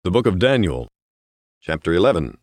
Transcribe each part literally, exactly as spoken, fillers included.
The Book of Daniel, chapter eleven.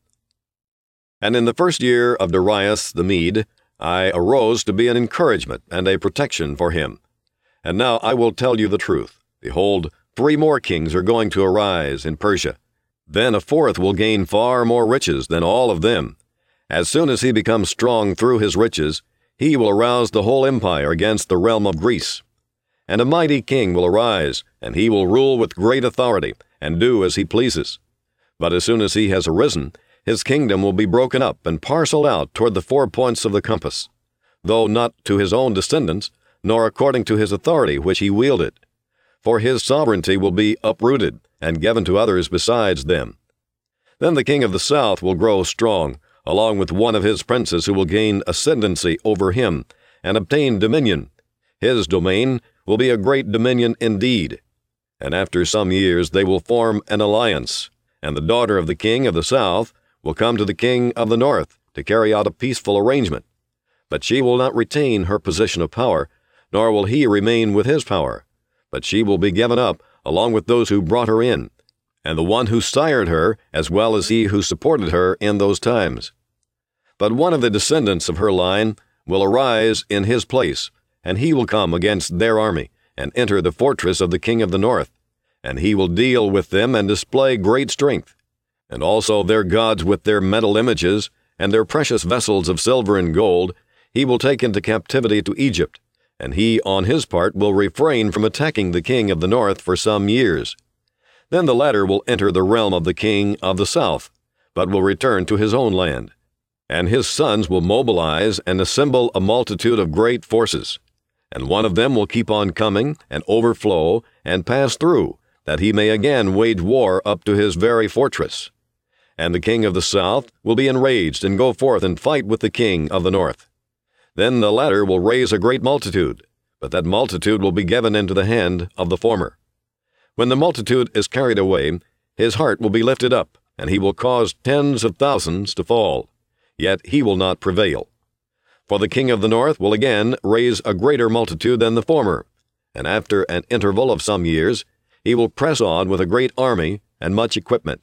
And in the first year of Darius the Mede, I arose to be an encouragement and a protection for him. And now I will tell you the truth. Behold, three more kings are going to arise in Persia. Then a fourth will gain far more riches than all of them. As soon as he becomes strong through his riches, he will arouse the whole empire against the realm of Greece. And a mighty king will arise, and he will rule with great authority, and do as he pleases. But as soon as he has arisen, his kingdom will be broken up and parceled out toward the four points of the compass, though not to his own descendants, nor according to his authority which he wielded. For his sovereignty will be uprooted, and given to others besides them. Then the king of the south will grow strong, along with one of his princes who will gain ascendancy over him, and obtain dominion. His domain will be a great dominion indeed. And after some years they will form an alliance, and the daughter of the king of the south will come to the king of the north to carry out a peaceful arrangement. But she will not retain her position of power, nor will he remain with his power, but she will be given up along with those who brought her in, and the one who sired her, as well as he who supported her in those times. But one of the descendants of her line will arise in his place, and he will come against their army, and enter the fortress of the king of the north, and he will deal with them and display great strength, and also their gods with their metal images, and their precious vessels of silver and gold, he will take into captivity to Egypt, and he on his part will refrain from attacking the king of the north for some years. Then the latter will enter the realm of the king of the south, but will return to his own land, and his sons will mobilize and assemble a multitude of great forces. And one of them will keep on coming, and overflow, and pass through, that he may again wage war up to his very fortress. And the king of the south will be enraged, and go forth and fight with the king of the north. Then the latter will raise a great multitude, but that multitude will be given into the hand of the former. When the multitude is carried away, his heart will be lifted up, and he will cause tens of thousands to fall, yet he will not prevail. For the king of the north will again raise a greater multitude than the former, and after an interval of some years, he will press on with a great army and much equipment.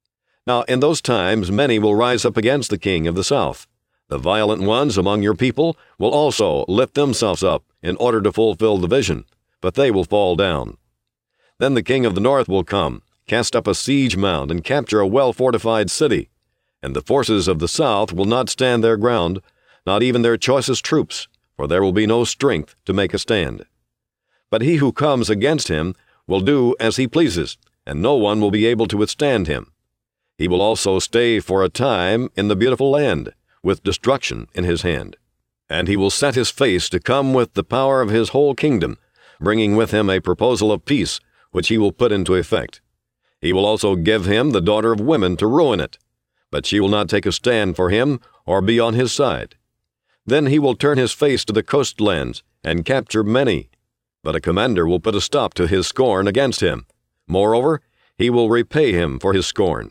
Now in those times many will rise up against the king of the south. The violent ones among your people will also lift themselves up in order to fulfill the vision, but they will fall down. Then the king of the north will come, cast up a siege mound, and capture a well-fortified city, and the forces of the south will not stand their ground, not even their choicest troops, for there will be no strength to make a stand. But he who comes against him will do as he pleases, and no one will be able to withstand him. He will also stay for a time in the beautiful land, with destruction in his hand. And he will set his face to come with the power of his whole kingdom, bringing with him a proposal of peace, which he will put into effect. He will also give him the daughter of women to ruin it, but she will not take a stand for him or be on his side. Then he will turn his face to the coastlands and capture many, but a commander will put a stop to his scorn against him. Moreover, he will repay him for his scorn.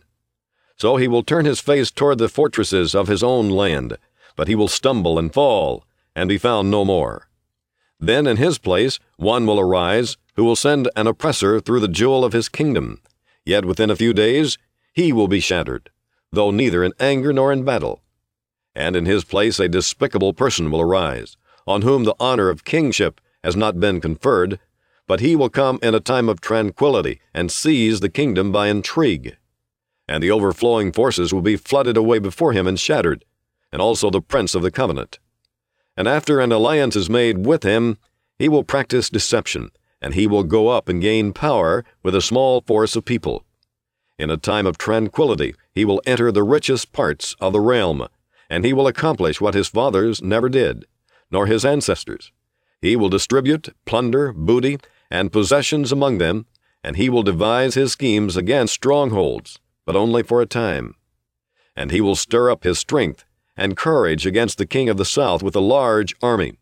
So he will turn his face toward the fortresses of his own land, but he will stumble and fall, and be found no more. Then in his place one will arise, who will send an oppressor through the jewel of his kingdom. Yet within a few days he will be shattered, though neither in anger nor in battle. And in his place a despicable person will arise, on whom the honor of kingship has not been conferred, but he will come in a time of tranquility, and seize the kingdom by intrigue. And the overflowing forces will be flooded away before him and shattered, and also the prince of the covenant. And after an alliance is made with him, he will practice deception, and he will go up and gain power with a small force of people. In a time of tranquility he will enter the richest parts of the realm, and he will accomplish what his fathers never did, nor his ancestors. He will distribute plunder, booty, and possessions among them, and he will devise his schemes against strongholds, but only for a time. And he will stir up his strength and courage against the king of the south with a large army.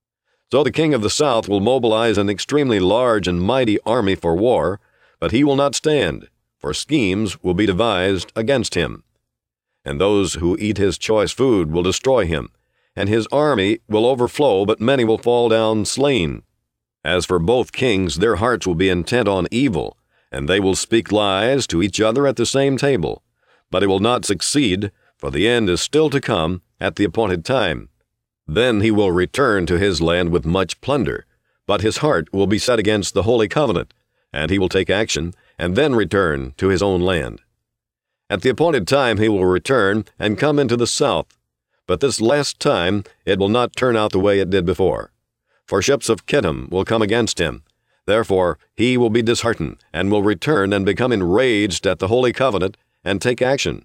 So the king of the south will mobilize an extremely large and mighty army for war, but he will not stand, for schemes will be devised against him. And those who eat his choice food will destroy him, and his army will overflow, but many will fall down slain. As for both kings, their hearts will be intent on evil, and they will speak lies to each other at the same table. But it will not succeed, for the end is still to come at the appointed time. Then he will return to his land with much plunder, but his heart will be set against the holy covenant, and he will take action, and then return to his own land. At the appointed time he will return and come into the south, but this last time it will not turn out the way it did before. For ships of Kittim will come against him. Therefore he will be disheartened, and will return and become enraged at the holy covenant, and take action.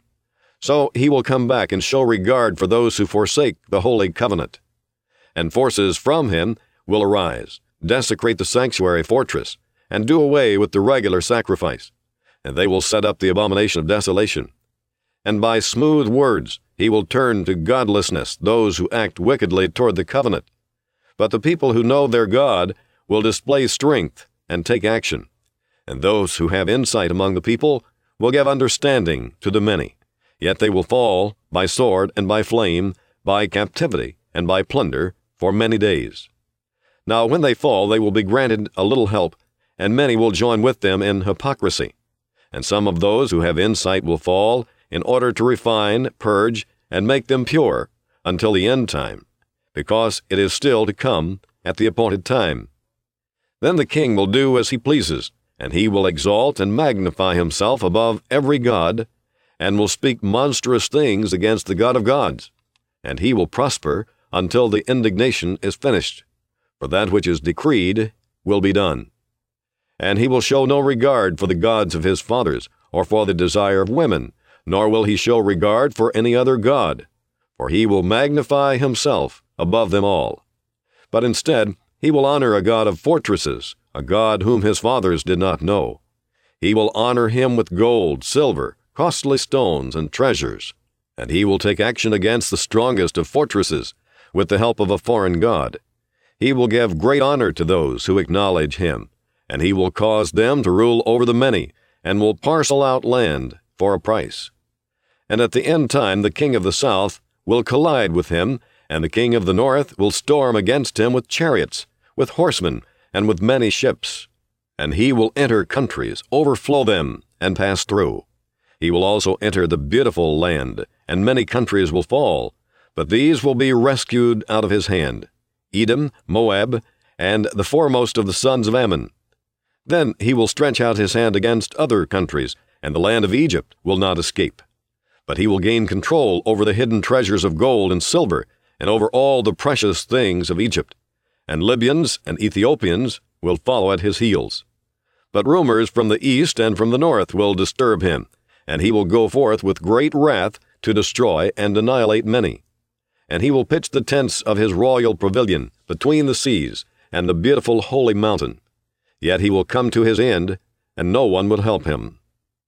So he will come back and show regard for those who forsake the holy covenant. And forces from him will arise, desecrate the sanctuary fortress, and do away with the regular sacrifice. And they will set up the abomination of desolation. And by smooth words he will turn to godlessness those who act wickedly toward the covenant. But the people who know their God will display strength and take action. And those who have insight among the people will give understanding to the many. Yet they will fall by sword and by flame, by captivity and by plunder, for many days. Now when they fall, they will be granted a little help, and many will join with them in hypocrisy. And some of those who have insight will fall, in order to refine, purge, and make them pure, until the end time, because it is still to come at the appointed time. Then the king will do as he pleases, and he will exalt and magnify himself above every god, and will speak monstrous things against the God of gods. And he will prosper until the indignation is finished, for that which is decreed will be done. And he will show no regard for the gods of his fathers, or for the desire of women, nor will he show regard for any other god, for he will magnify himself above them all. But instead he will honor a god of fortresses, a god whom his fathers did not know. He will honor him with gold, silver, costly stones, and treasures, and he will take action against the strongest of fortresses with the help of a foreign god. He will give great honor to those who acknowledge him, and he will cause them to rule over the many, and will parcel out land for a price. And at the end time the king of the south will collide with him, and the king of the north will storm against him with chariots, with horsemen, and with many ships. And he will enter countries, overflow them, and pass through. He will also enter the beautiful land, and many countries will fall, but these will be rescued out of his hand, Edom, Moab, and the foremost of the sons of Ammon. Then he will stretch out his hand against other countries, and the land of Egypt will not escape. But he will gain control over the hidden treasures of gold and silver, and over all the precious things of Egypt. And Libyans and Ethiopians will follow at his heels. But rumors from the east and from the north will disturb him, and he will go forth with great wrath to destroy and annihilate many. And he will pitch the tents of his royal pavilion between the seas and the beautiful holy mountain. Yet he will come to his end, and no one will help him.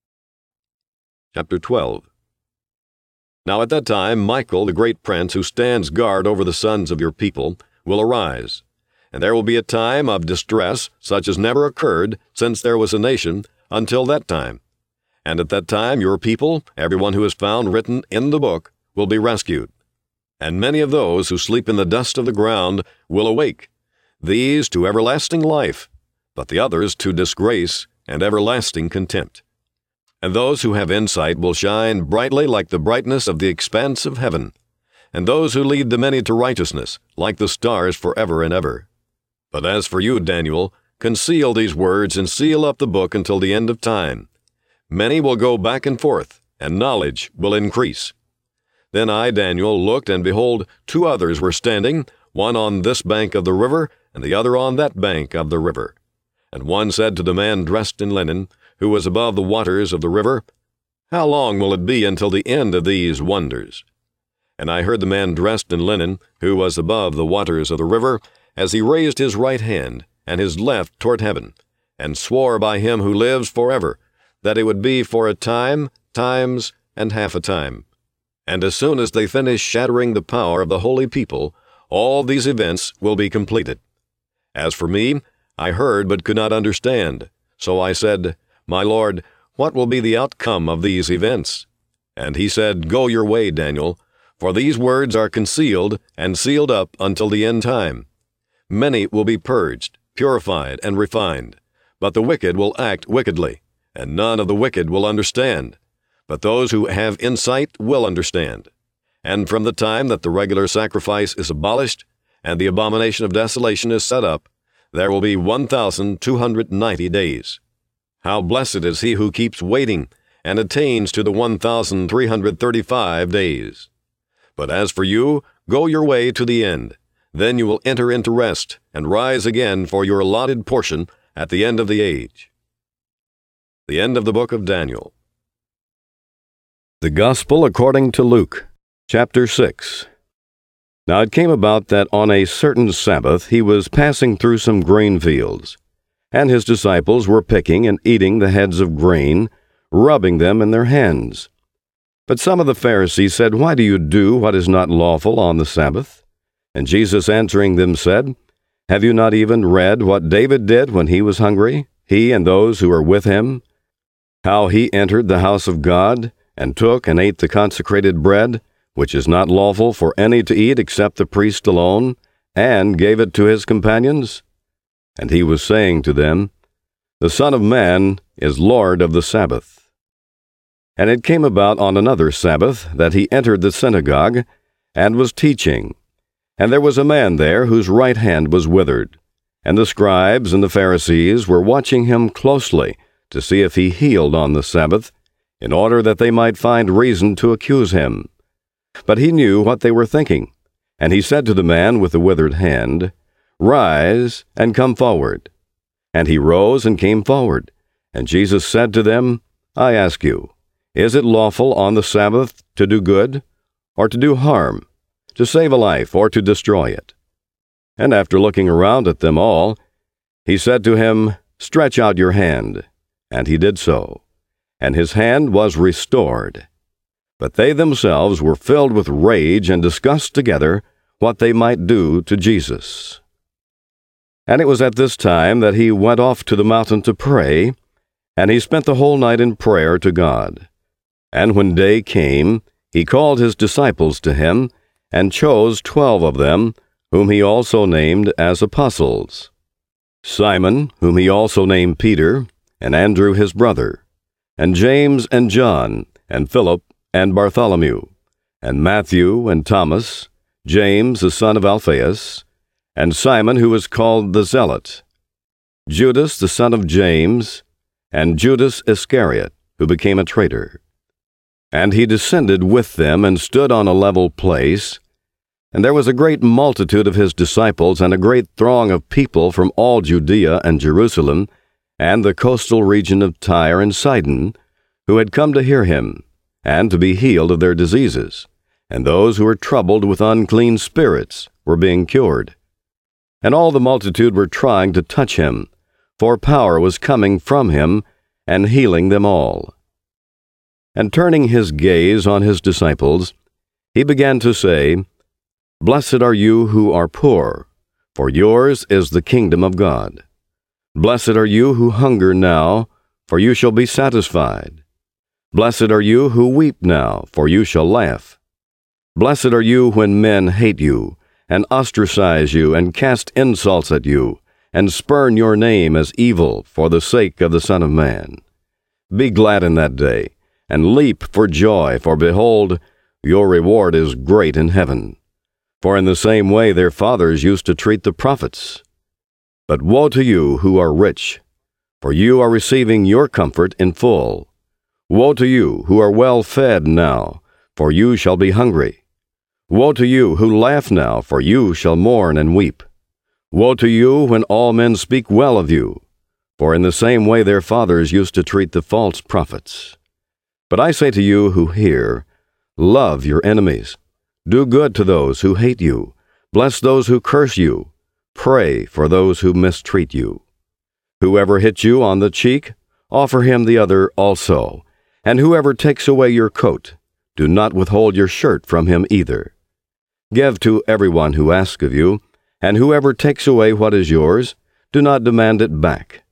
Chapter twelve. Now at that time Michael, the great prince, who stands guard over the sons of your people, will arise. And there will be a time of distress such as never occurred since there was a nation until that time. And at that time your people, everyone who is found written in the book, will be rescued. And many of those who sleep in the dust of the ground will awake, these to everlasting life, but the others to disgrace and everlasting contempt. And those who have insight will shine brightly like the brightness of the expanse of heaven, and those who lead the many to righteousness like the stars forever and ever. But as for you, Daniel, conceal these words and seal up the book until the end of time. Many will go back and forth, and knowledge will increase. Then I, Daniel, looked, and behold, two others were standing, one on this bank of the river, and the other on that bank of the river. And one said to the man dressed in linen, who was above the waters of the river, How long will it be until the end of these wonders? And I heard the man dressed in linen, who was above the waters of the river, as he raised his right hand and his left toward heaven, and swore by him who lives forever, that it would be for a time, times, and half a time. And as soon as they finish shattering the power of the holy people, all these events will be completed. As for me, I heard but could not understand. So I said, My Lord, what will be the outcome of these events? And he said, Go your way, Daniel, for these words are concealed and sealed up until the end time. Many will be purged, purified, and refined, but the wicked will act wickedly, and none of the wicked will understand. But those who have insight will understand. And from the time that the regular sacrifice is abolished and the abomination of desolation is set up, there will be one thousand two hundred ninety days. How blessed is he who keeps waiting and attains to the one thousand three hundred thirty-five days. But as for you, go your way to the end. Then you will enter into rest and rise again for your allotted portion at the end of the age. The end of the book of Daniel. The Gospel according to Luke, chapter six. Now it came about that on a certain Sabbath he was passing through some grain fields, and his disciples were picking and eating the heads of grain, rubbing them in their hands. But some of the Pharisees said, Why do you do what is not lawful on the Sabbath? And Jesus answering them said, Have you not even read what David did when he was hungry, he and those who were with him? How he entered the house of God, and took and ate the consecrated bread, which is not lawful for any to eat except the priest alone, and gave it to his companions? And he was saying to them, The Son of Man is Lord of the Sabbath. And it came about on another Sabbath that he entered the synagogue, and was teaching. And there was a man there whose right hand was withered. And the scribes and the Pharisees were watching him closely to see if he healed on the Sabbath, in order that they might find reason to accuse him. But he knew what they were thinking, and he said to the man with the withered hand, Rise, and come forward. And he rose and came forward. And Jesus said to them, I ask you, is it lawful on the Sabbath to do good, or to do harm, to save a life, or to destroy it? And after looking around at them all, he said to him, Stretch out your hand. And he did so, and his hand was restored. But they themselves were filled with rage and discussed together what they might do to Jesus. And it was at this time that he went off to the mountain to pray, and he spent the whole night in prayer to God. And when day came, he called his disciples to him, and chose twelve of them, whom he also named as apostles: Simon, whom he also named Peter, and Andrew his brother, and James and John, and Philip, and Bartholomew, and Matthew and Thomas, James the son of Alphaeus, and Simon who was called the Zealot, Judas the son of James, and Judas Iscariot, who became a traitor. And he descended with them and stood on a level place, and there was a great multitude of his disciples and a great throng of people from all Judea and Jerusalem, and the coastal region of Tyre and Sidon, who had come to hear him, and to be healed of their diseases, and those who were troubled with unclean spirits were being cured. And all the multitude were trying to touch him, for power was coming from him, and healing them all. And turning his gaze on his disciples, he began to say, Blessed are you who are poor, for yours is the kingdom of God. Blessed are you who hunger now, for you shall be satisfied. Blessed are you who weep now, for you shall laugh. Blessed are you when men hate you, and ostracize you, and cast insults at you, and spurn your name as evil for the sake of the Son of Man. Be glad in that day, and leap for joy, for behold, your reward is great in heaven. For in the same way their fathers used to treat the prophets. But woe to you who are rich, for you are receiving your comfort in full. Woe to you who are well fed now, for you shall be hungry. Woe to you who laugh now, for you shall mourn and weep. Woe to you when all men speak well of you, for in the same way their fathers used to treat the false prophets. But I say to you who hear, love your enemies. Do good to those who hate you. Bless those who curse you. Pray for those who mistreat you. Whoever hits you on the cheek, offer him the other also. And whoever takes away your coat, do not withhold your shirt from him either. Give to everyone who asks of you, and whoever takes away what is yours, do not demand it back.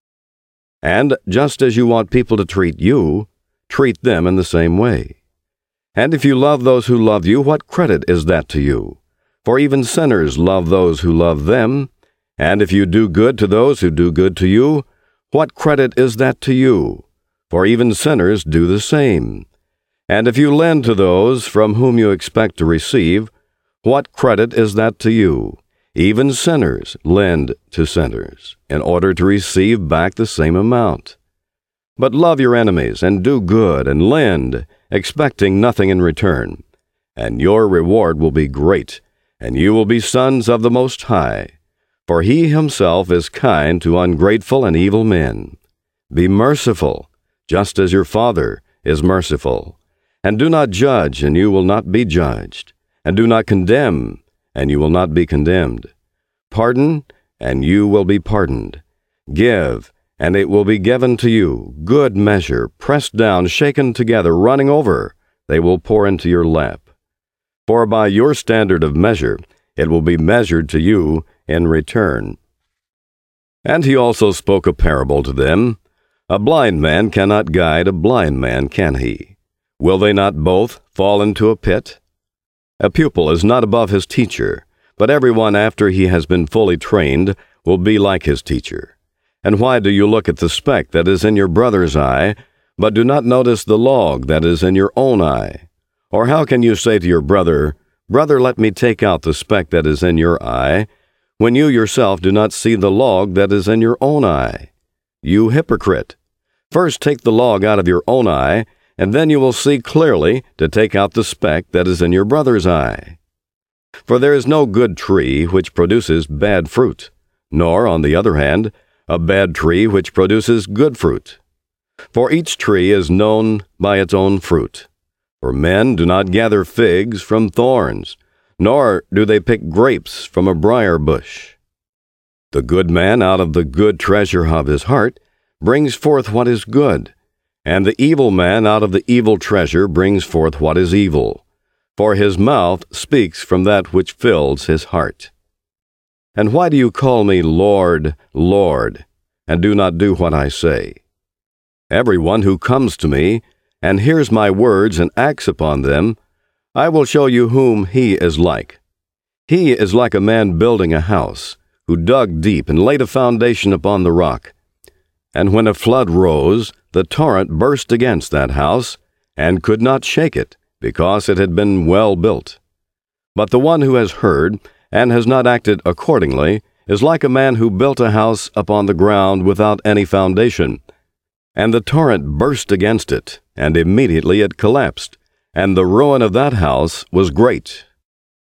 And just as you want people to treat you, treat them in the same way. And if you love those who love you, what credit is that to you? For even sinners love those who love them. And if you do good to those who do good to you, what credit is that to you? for even sinners do the same. And if you lend to those from whom you expect to receive, what credit is that to you? Even sinners lend to sinners, in order to receive back the same amount. But love your enemies, and do good, and lend, expecting nothing in return. And your reward will be great, and you will be sons of the Most High. For he himself is kind to ungrateful and evil men. Be merciful, just as your Father is merciful. And do not judge, and you will not be judged. And do not condemn, and you will not be condemned. Pardon, and you will be pardoned. Give, and it will be given to you. Good measure, pressed down, shaken together, running over, they will pour into your lap. For by your standard of measure it will be measured to you in return. And he also spoke a parable to them. A blind man cannot guide a blind man, can he? Will they not both fall into a pit? A pupil is not above his teacher, but everyone after he has been fully trained will be like his teacher. And why do you look at the speck that is in your brother's eye, but do not notice the log that is in your own eye? Or how can you say to your brother, Brother, let me take out the speck that is in your eye, when you yourself do not see the log that is in your own eye? You hypocrite! First take the log out of your own eye, and then you will see clearly to take out the speck that is in your brother's eye. For there is no good tree which produces bad fruit, nor, on the other hand, a bad tree which produces good fruit. For each tree is known by its own fruit. For men do not gather figs from thorns, nor do they pick grapes from a briar bush. The good man out of the good treasure of his heart brings forth what is good, and the evil man out of the evil treasure brings forth what is evil. For his mouth speaks from that which fills his heart. And why do you call me Lord, Lord, and do not do what I say? Everyone who comes to me and hears my words and acts upon them, I will show you whom he is like. He is like a man building a house, who dug deep and laid a foundation upon the rock. And when a flood rose, the torrent burst against that house, and could not shake it, because it had been well built. But the one who has heard, and has not acted accordingly, is like a man who built a house upon the ground without any foundation. And the torrent burst against it, and immediately it collapsed, and the ruin of that house was great.